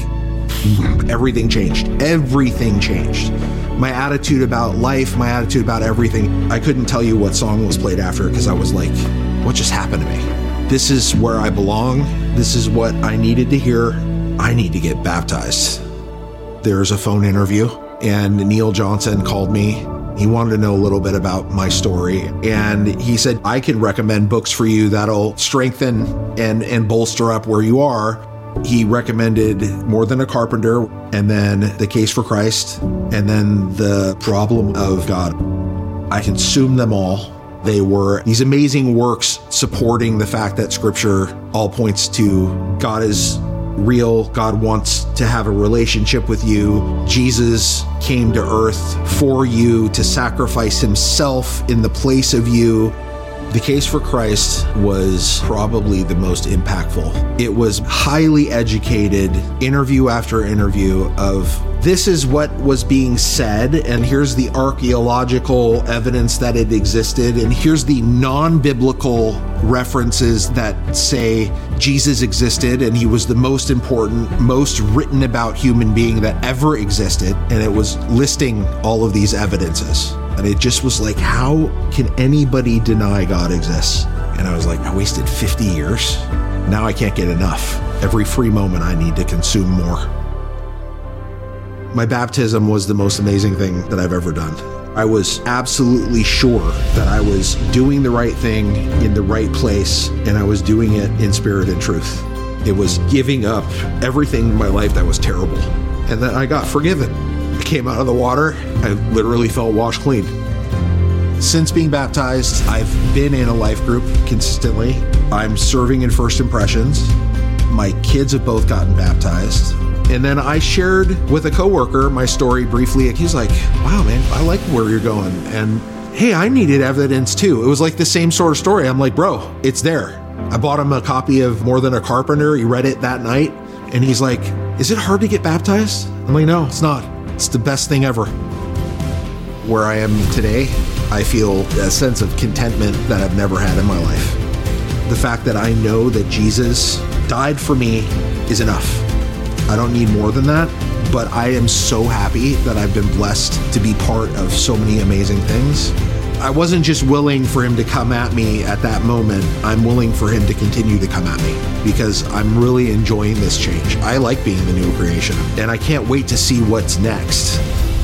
everything changed. Everything changed. My attitude about life, my attitude about everything. I couldn't tell you what song was played after because I was like, what just happened to me? This is where I belong. This is what I needed to hear. I need to get baptized. There's a phone interview, and Neil Johnson called me. He wanted to know a little bit about my story, and he said, I can recommend books for you that'll strengthen and, and bolster up where you are. He recommended More Than a Carpenter, and then The Case for Christ, and then The Problem of God. I consumed them all. They were these amazing works supporting the fact that Scripture all points to God is real. God wants to have a relationship with you. Jesus came to earth for you to sacrifice himself in the place of you. The Case for Christ was probably the most impactful. It was highly educated, interview after interview of this is what was being said, and here's the archaeological evidence that it existed, and here's the non-biblical references that say Jesus existed, and he was the most important, most written about human being that ever existed, and it was listing all of these evidences. And it just was like, how can anybody deny God exists? And I was like, I wasted fifty years. Now I can't get enough. Every free moment I need to consume more. My baptism was the most amazing thing that I've ever done. I was absolutely sure that I was doing the right thing in the right place, and I was doing it in spirit and truth. It was giving up everything in my life that was terrible. And then I got forgiven. I came out of the water. I literally felt washed clean. Since being baptized, I've been in a life group consistently. I'm serving in First Impressions. My kids have both gotten baptized. And then I shared with a coworker my story briefly. He's like, wow, man, I like where you're going. And hey, I needed evidence too. It was like the same sort of story. I'm like, bro, it's there. I bought him a copy of More Than a Carpenter. He read it that night. And he's like, is it hard to get baptized? I'm like, no, it's not. It's the best thing ever. Where I am today, I feel a sense of contentment that I've never had in my life. The fact that I know that Jesus died for me is enough. I don't need more than that, but I am so happy that I've been blessed to be part of so many amazing things. I wasn't just willing for him to come at me at that moment. I'm willing for him to continue to come at me because I'm really enjoying this change. I like being the new creation, and I can't wait to see what's next.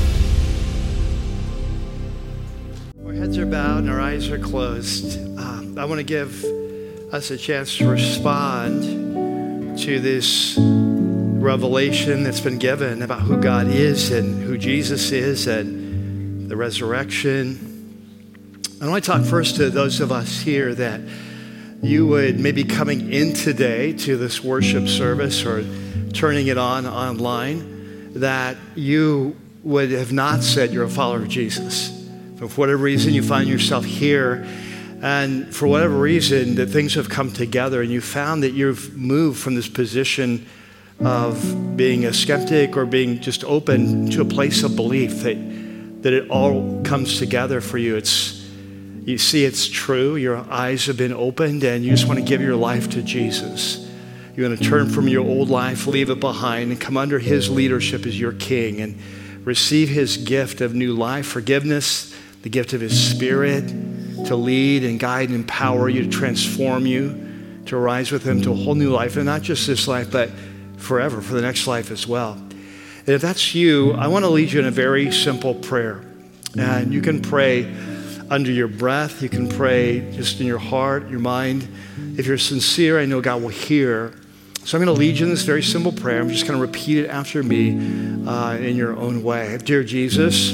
Our heads are bowed and our eyes are closed. Um, I want to give us a chance to respond to this revelation that's been given about who God is and who Jesus is and the resurrection. I want to talk first to those of us here that you would maybe coming in today to this worship service or turning it on online, that you would have not said you're a follower of Jesus. But for whatever reason, you find yourself here, and for whatever reason, that things have come together and you found that you've moved from this position of being a skeptic or being just open to a place of belief that, that it all comes together for you. It's You see it's true, your eyes have been opened, and you just want to give your life to Jesus. You want to turn from your old life, leave it behind, and come under his leadership as your king and receive his gift of new life, forgiveness, the gift of his Spirit to lead and guide and empower you, to transform you, to rise with him to a whole new life, and not just this life, but forever, for the next life as well. And if that's you, I want to lead you in a very simple prayer. And you can pray under your breath. You can pray just in your heart, your mind. If you're sincere, I know God will hear. So I'm going to lead you in this very simple prayer. I'm just going to repeat it after me uh, in your own way. Dear Jesus,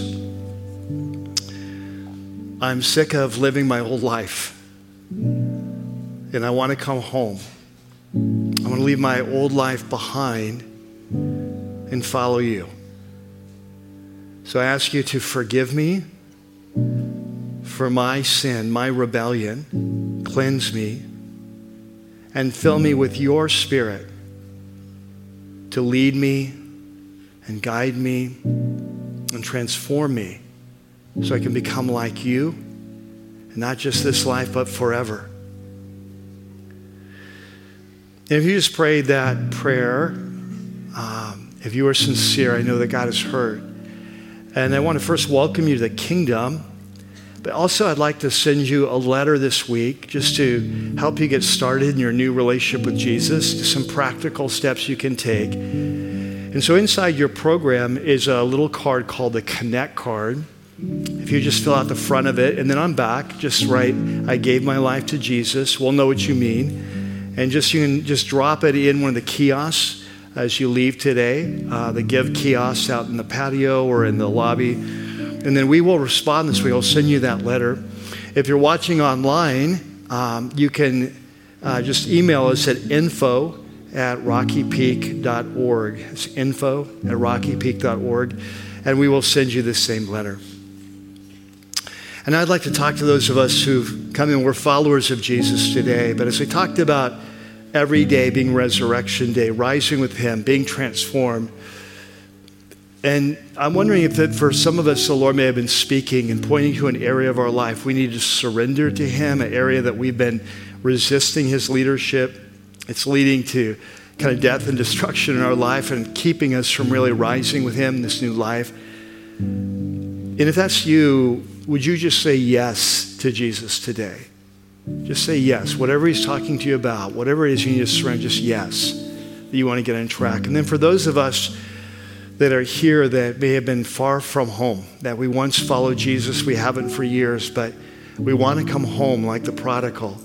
I'm sick of living my old life, and I want to come home. I want to leave my old life behind and follow you. So I ask you to forgive me for my sin, my rebellion. Cleanse me and fill me with your Spirit to lead me and guide me and transform me so I can become like you, and not just this life, but forever. And if you just prayed that prayer, um, If you are sincere, I know that God has heard. And I want to first welcome you to the kingdom. But also, I'd like to send you a letter this week just to help you get started in your new relationship with Jesus, just some practical steps you can take. And so inside your program is a little card called the Connect card. If you just fill out the front of it, and then on back, just write, I gave my life to Jesus. We'll know what you mean. And just you can just drop it in one of the kiosks as you leave today, uh, the Give kiosks out in the patio or in the lobby. And then we will respond this week. I'll send you that letter. If you're watching online, um, you can uh, just email us at info at rocky peak dot org. It's info at rocky peak dot org. And we will send you the same letter. And I'd like to talk to those of us who've come in, we're followers of Jesus today. But as we talked about every day being Resurrection Day, rising with Him, being transformed, and I'm wondering if that for some of us, the Lord may have been speaking and pointing to an area of our life we need to surrender to Him, an area that we've been resisting His leadership. It's leading to kind of death and destruction in our life and keeping us from really rising with Him in this new life. And if that's you, would you just say yes to Jesus today? Just say yes. Whatever He's talking to you about, whatever it is you need to surrender, just yes, that you want to get on track. And then for those of us that are here that may have been far from home, that we once followed Jesus, we haven't for years, but we want to come home like the prodigal.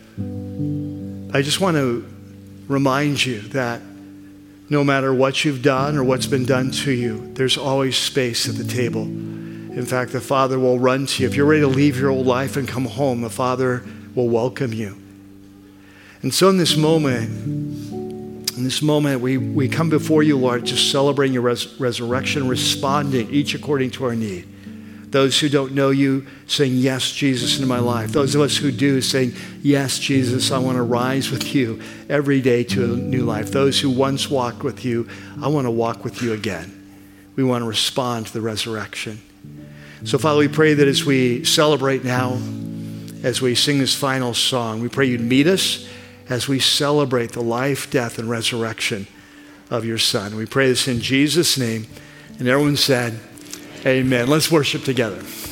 I just want to remind you that no matter what you've done or what's been done to you, there's always space at the table. In fact, the Father will run to you. If you're ready to leave your old life and come home, the Father will welcome you. And so in this moment, In this moment, we, we come before you, Lord, just celebrating your res- resurrection, responding each according to our need. Those who don't know you saying, yes, Jesus, into my life. Those of us who do saying, yes, Jesus, I want to rise with you every day to a new life. Those who once walked with you, I want to walk with you again. We want to respond to the resurrection. So, Father, we pray that as we celebrate now, as we sing this final song, we pray you'd meet us as we celebrate the life, death, and resurrection of your Son. We pray this in Jesus' name. And everyone said, amen. Let's worship together.